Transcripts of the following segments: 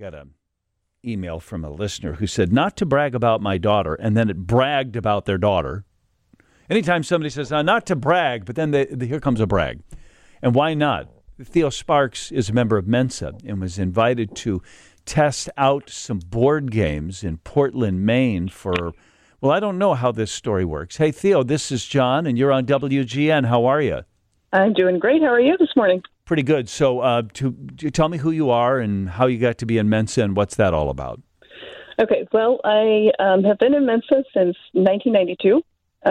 got an email from a listener who said, not to brag about my daughter, and then it bragged about their daughter. Anytime somebody says, not to brag, but then here comes a brag. And why not? Theo Sparks is a member of Mensa and was invited to test out some board games in Portland, Maine for, well, I don't know how this story works. Hey, Theo, this is John, and you're on WGN. How are you? I'm doing great. How are you this morning? Pretty good. So to tell me who you are and how you got to be in Mensa and what's that all about? Okay. Well, I have been in Mensa since 1992.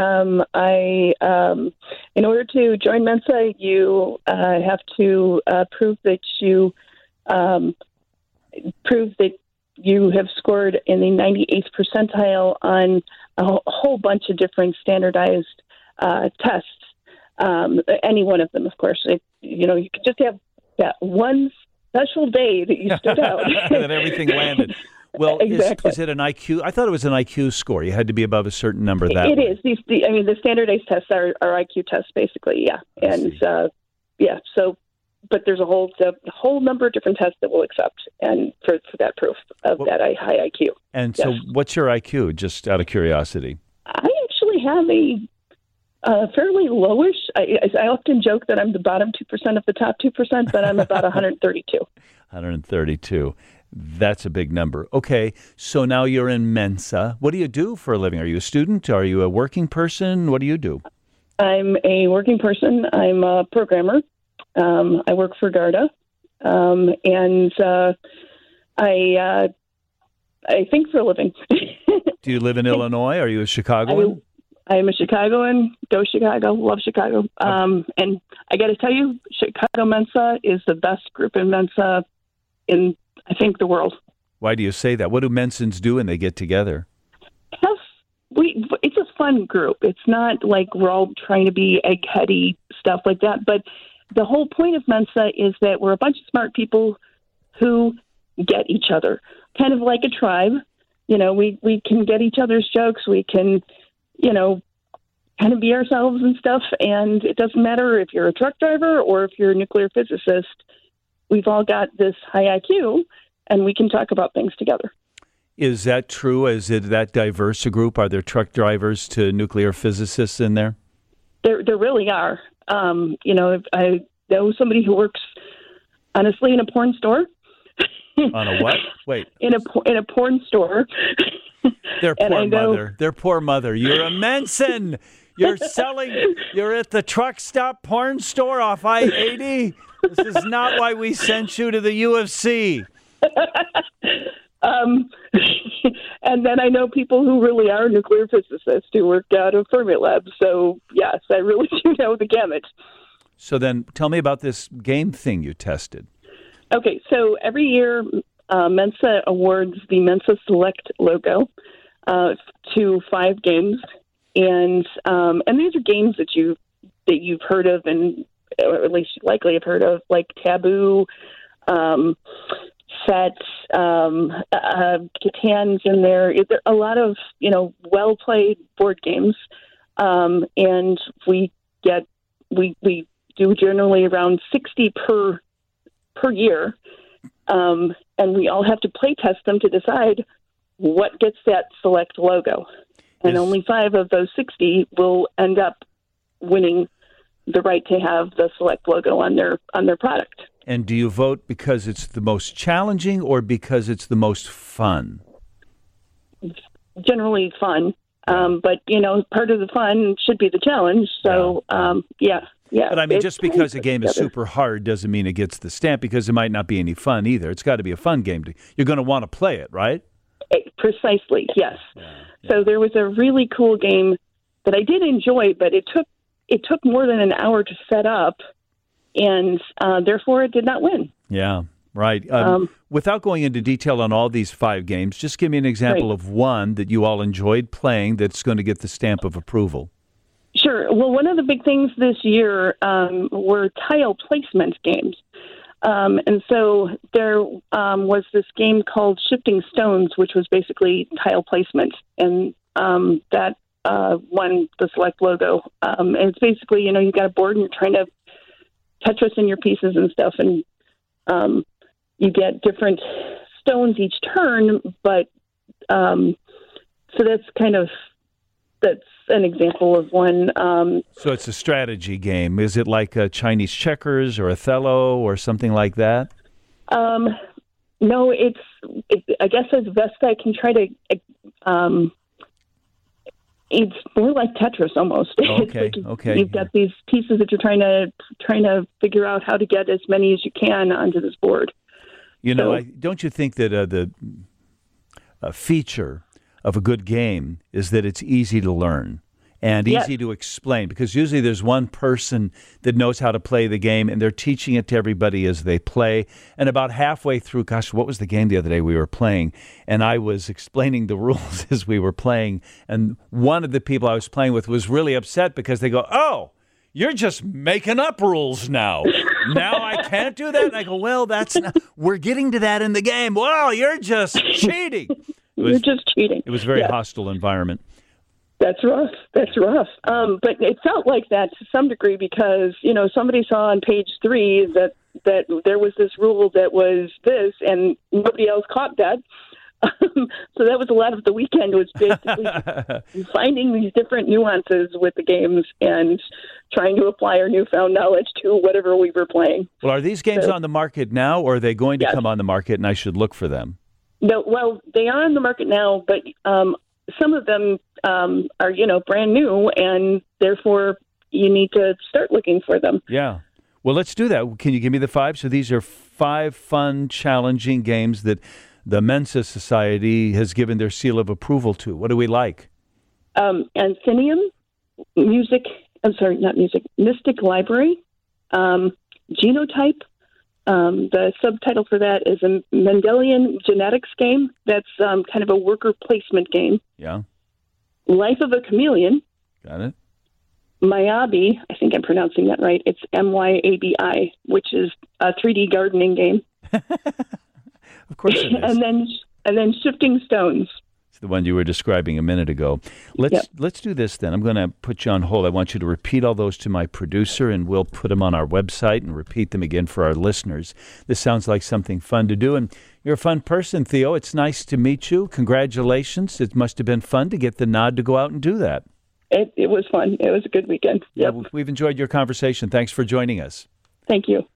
In order to join Mensa, you have to prove that you have scored in the 98th percentile on a whole bunch of different standardized tests. Any one of them, of course. You could just have that one special day that you stood out. That everything landed. Well, exactly. Is it an IQ? I thought it was an IQ score. You had to be above a certain number. It is. The standardized tests are IQ tests, basically, yeah. And, so, but there's a whole number of different tests that we'll accept and for that proof of that high IQ. And so what's your IQ, just out of curiosity? I actually have a fairly lowish. I often joke that I'm the bottom 2% of the top 2%, but I'm about 132. 132. That's a big number. Okay, so now you're in Mensa. What do you do for a living? Are you a student? Are you a working person? What do you do? I'm a working person. I'm a programmer. I work for Garda, and I think for a living. Do you live in Illinois? Are you a Chicagoan? I'm a Chicagoan. Go Chicago. Love Chicago. And I got to tell you, Chicago Mensa is the best group in Mensa in, I think, the world. Why do you say that? What do Mensans do when they get together? It's a fun group. It's not like we're all trying to be eggheady stuff like that. But the whole point of Mensa is that we're a bunch of smart people who get each other, kind of like a tribe. We can get each other's jokes. We can, kind of be ourselves and stuff. And it doesn't matter if you're a truck driver or if you're a nuclear physicist. We've all got this high IQ, and we can talk about things together. Is that true? Is it that diverse a group? Are there truck drivers to nuclear physicists in there? There really are. I know somebody who works, honestly, in a porn store. On a what? Wait. In a porn store. Their poor mother. You're a Mensan. You're at the truck stop porn store off I-80. This is not why we sent you to the UFC. And then I know people who really are nuclear physicists who work out of Fermilab. So, yes, I really do know the gamut. So then tell me about this game thing you tested. Okay, so every year Mensa awards the Mensa Select logo to 5 games. And these are games that you've heard of, and or at least likely have heard of, like Taboo, Set, Catan's in there. There are a lot of, well-played board games. And we do generally around 60 per year. And we all have to play test them to decide what gets that select logo. And only 5 of those 60 will end up winning the right to have the select logo on their product. And do you vote because it's the most challenging or because it's the most fun? Generally fun. But, part of the fun should be the challenge. So, yeah. But I mean, just because a game is super hard doesn't mean it gets the stamp, because it might not be any fun either. It's got to be a fun game. You're going to want to play it, right? Precisely, yes. Yeah. So there was a really cool game that I did enjoy, but it took more than an hour to set up, and therefore it did not win. Yeah, right. Without going into detail on all these 5 games, just give me an example of one that you all enjoyed playing that's going to get the stamp of approval. Sure. Well, one of the big things this year were tile placement games. And so there was this game called Shifting Stones, which was basically tile placement. And that won the select logo. And it's basically, you've got a board and you're trying to Tetris in your pieces and stuff. And you get different stones each turn, but so that's an example of one. So it's a strategy game. Is it like a Chinese checkers or Othello or something like that? No, I guess as best I can try to. It's more like Tetris almost. Okay, okay. You've got these pieces that you're trying to figure out how to get as many as you can onto this board. Don't you think that the feature of a good game is that it's easy to learn and easy to explain? Because usually there's one person that knows how to play the game, and they're teaching it to everybody as they play. And about halfway through, gosh, what was the game the other day we were playing? And I was explaining the rules as we were playing, and one of the people I was playing with was really upset because they go, "Oh, you're just making up rules now. Now I can't do that." And I go, "Well, we're getting to that in the game. Well, you're just cheating." You're just cheating. It was a very hostile environment. That's rough. But it felt like that to some degree because, somebody saw on page 3 that there was this rule that was this, and nobody else caught that. So that was a lot of the weekend, was basically finding these different nuances with the games and trying to apply our newfound knowledge to whatever we were playing. Well, are these games on the market now, or are they going to come on the market and I should look for them? No, well, they are on the market now, but some of them are, brand new, and therefore you need to start looking for them. Yeah. Well, let's do that. Can you give me the 5? So these are 5 fun, challenging games that the Mensa Society has given their seal of approval to. What do we like? Anthemium, Mystic Library, Genotype. The subtitle for that is a Mendelian genetics game. That's kind of a worker placement game. Yeah. Life of a Chameleon. Got it. Myabi, I think I'm pronouncing that right. It's Myabi, which is a 3D gardening game. Of course it is. and then Shifting Stones. It's the one you were describing a minute ago. Let's do this then. I'm going to put you on hold. I want you to repeat all those to my producer, and we'll put them on our website and repeat them again for our listeners. This sounds like something fun to do, and you're a fun person, Theo. It's nice to meet you. Congratulations. It must have been fun to get the nod to go out and do that. It was fun. It was a good weekend. Yeah, we've enjoyed your conversation. Thanks for joining us. Thank you.